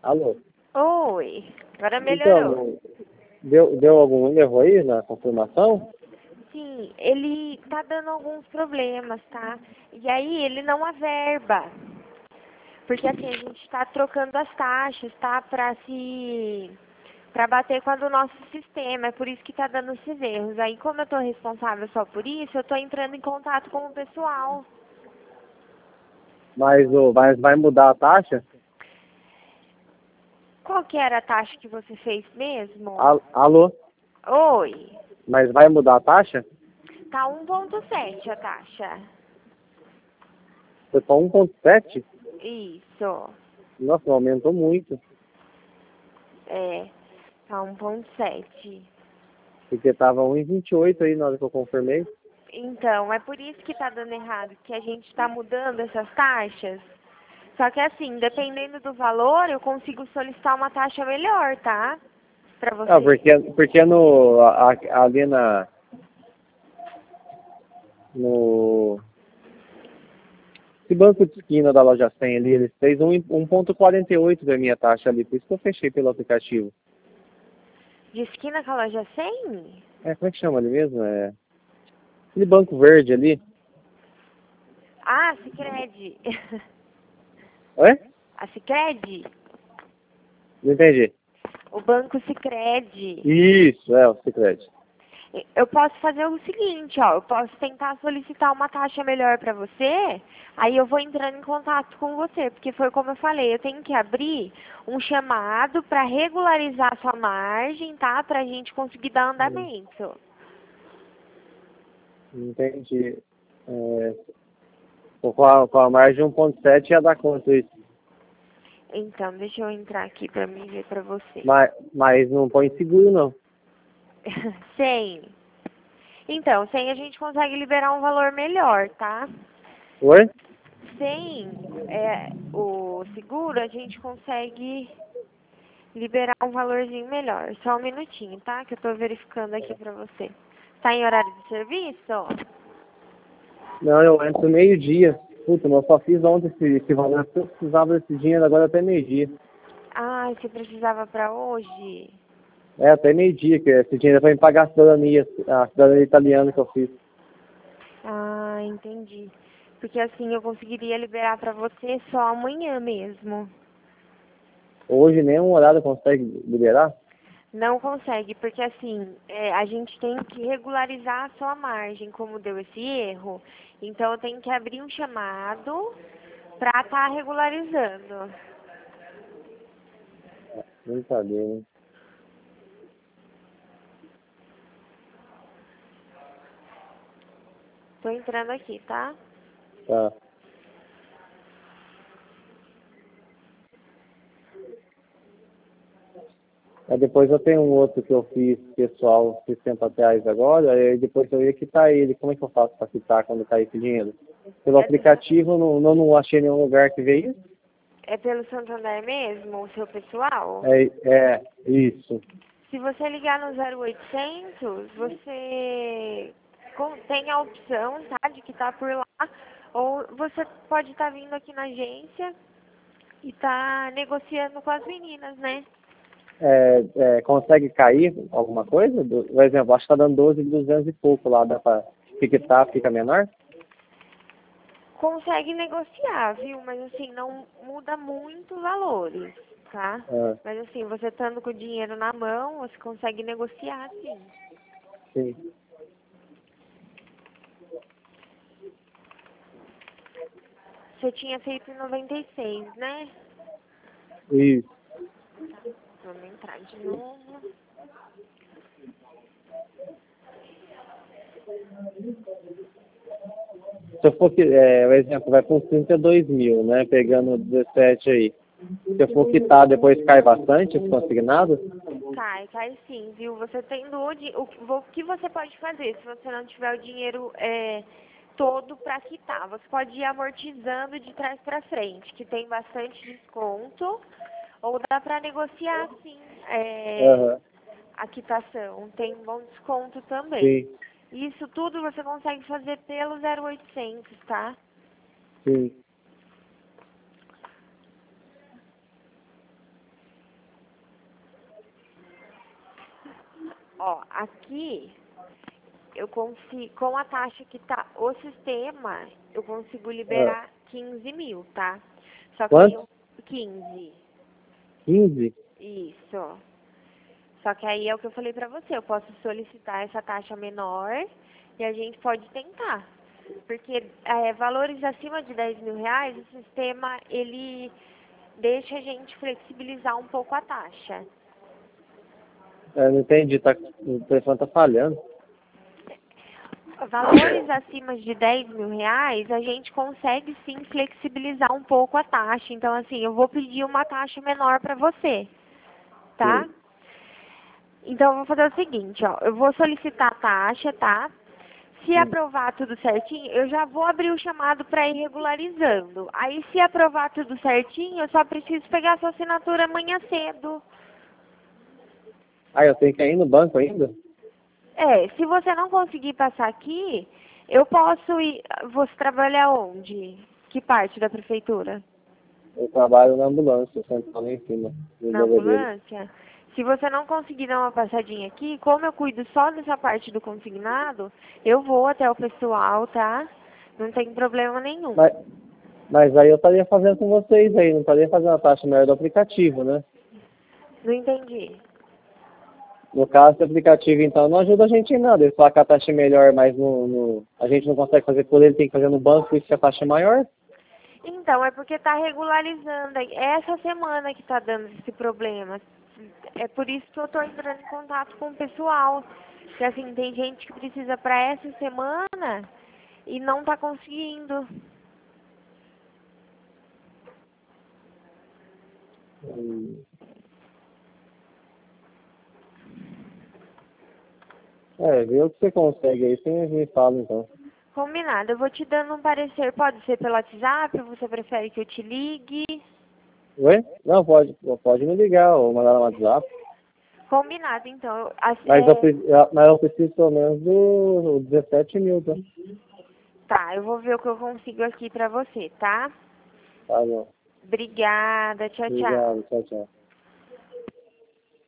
Alô? Oi, agora melhorou. Então, deu algum erro aí na confirmação? Sim, ele tá dando alguns problemas, tá? E aí ele não averba. Porque assim, a gente tá trocando as taxas, tá? Pra bater com a do nosso sistema. É por isso que tá dando esses erros. Aí como eu tô responsável só por isso, eu tô entrando em contato com o pessoal. Mas vai mudar a taxa? Qual que era a taxa que você fez mesmo? Alô? Oi, Mas vai mudar a taxa? tá 1,7 a taxa. Foi para 1,7? Isso, Nossa, aumentou muito. é, tá 1,7. Porque tava 1,28 aí na hora que eu confirmei. Então, é por isso que tá dando errado, que a gente tá mudando essas taxas. Só que assim, dependendo do valor, eu consigo solicitar uma taxa melhor, tá? Pra Ah, você. porque ali no esse banco de esquina da loja 100 ali, eles fez 1,48 da minha taxa ali, por isso que eu fechei pelo aplicativo. De esquina com a loja 100? Como é que chama ali mesmo? Aquele banco verde ali. Ah, Sicredi. Oi? A Sicredi? Não entendi. O banco Sicredi. Isso, o Sicredi. Eu posso fazer o seguinte, ó, eu posso tentar solicitar uma taxa melhor pra você, aí eu vou entrando em contato com você, porque foi como eu falei, eu tenho que abrir um chamado pra regularizar a sua margem, tá? Pra gente conseguir dar andamento. Entendi. Com a margem de 1,7 ia dar quanto isso? Então, deixa eu entrar aqui pra mim ver pra você. Mas não põe seguro não. 100. Então, 100 a gente consegue liberar um valor melhor, tá? Oi? 100, o seguro, a gente consegue liberar um valorzinho melhor. Só um minutinho, tá? Que eu tô verificando aqui pra você. Tá em horário de serviço? Não, eu entro meio-dia. Puta, mas eu só fiz ontem esse valor, porque eu precisava desse dinheiro agora até meio-dia. Ah, você precisava pra hoje? Até meio-dia, que esse dinheiro é pra me pagar a cidadania italiana que eu fiz. Ah, entendi. Porque assim eu conseguiria liberar pra você só amanhã mesmo. Hoje nem um horário consegue liberar? Não consegue, porque assim, a gente tem que regularizar a sua margem, como deu esse erro. Então eu tenho que abrir um chamado pra estar regularizando. Brincadeira, hein? Tô entrando aqui, tá? Tá. Aí depois eu tenho um outro que eu fiz pessoal, R$ 60 agora, aí depois eu ia quitar ele. Como é que eu faço para quitar quando cair esse dinheiro? Pelo É, aplicativo eu não achei nenhum lugar que veio. é pelo Santander mesmo, o seu pessoal? Isso. Se você ligar no 0800, você tem a opção, tá, de quitar por lá. Ou você pode estar vindo aqui na agência e tá negociando com as meninas, né? Consegue cair alguma coisa? Por exemplo, acho que tá dando 12.200 e pouco lá, dá para quitar, fica menor? Consegue negociar, viu? Mas assim, não muda muito os valores, tá? Ah, Mas assim, você estando com o dinheiro na mão, você consegue negociar, sim. sim. Você tinha feito em 96, né? Isso. Vamos entrar de novo. Se eu for, o exemplo, vai por 32 mil, né? Pegando 17 aí. Se eu for quitar, depois cai bastante os consignados? Cai sim, viu? Você tendo o que você pode fazer se você não tiver o dinheiro todo para quitar? Você pode ir amortizando de trás para frente, que tem bastante desconto, ou dá para negociar sim Aham, a quitação, tem um bom desconto também. sim, Isso tudo você consegue fazer pelo 0800, tá? sim. Ó, aqui eu consigo, com a taxa que tá o sistema, eu consigo liberar 15 mil, tá? Só que aí Quanto? 15. 15? Isso. Só que aí é o que eu falei pra você, eu posso solicitar essa taxa menor e a gente pode tentar. Porque valores acima de 10 mil reais, o sistema, ele deixa a gente flexibilizar um pouco a taxa. Não entendi, o telefone tá falhando. Valores acima de 10 mil reais, a gente consegue sim flexibilizar um pouco a taxa. Então, assim, eu vou pedir uma taxa menor para você, tá? Sim. Então, eu vou fazer o seguinte, ó. Eu vou solicitar a taxa, tá? Se aprovar tudo certinho, eu já vou abrir o chamado para ir regularizando. Aí, se aprovar tudo certinho, eu só preciso pegar a sua assinatura amanhã cedo. Eu tenho que ir no banco ainda? Se você não conseguir passar aqui, eu posso ir. Você trabalha onde? Que parte da prefeitura? Eu trabalho na ambulância, sentado lá em cima, no Na Belvedere. ambulância? Se você não conseguir dar uma passadinha aqui, como eu cuido só dessa parte do consignado, eu vou até o pessoal, tá? Não tem problema nenhum. Mas aí eu estaria fazendo com vocês aí, não estaria fazendo a taxa maior do aplicativo, né? Não entendi. No caso do aplicativo, então, não ajuda a gente em nada. Ele fala que a taxa é melhor, mas a gente não consegue fazer por ele, tem que fazer no banco, por isso que a taxa é maior. Então, é porque tá regularizando. É essa semana que tá dando esse problema. É por isso que eu tô entrando em contato com o pessoal. Que assim, tem gente que precisa para essa semana e não tá conseguindo. Hum. Vê o que você consegue aí, você me fala então. Combinado. Eu vou te dando um parecer. Pode ser pelo WhatsApp? Você prefere que eu te ligue? Oi? Não, pode me ligar ou mandar no WhatsApp. Combinado, então. Mas eu preciso pelo menos do 17 mil, tá? Tá, eu vou ver o que eu consigo aqui pra você, tá? Tá bom. Obrigada. Tchau, tchau. Obrigado, tchau, tchau.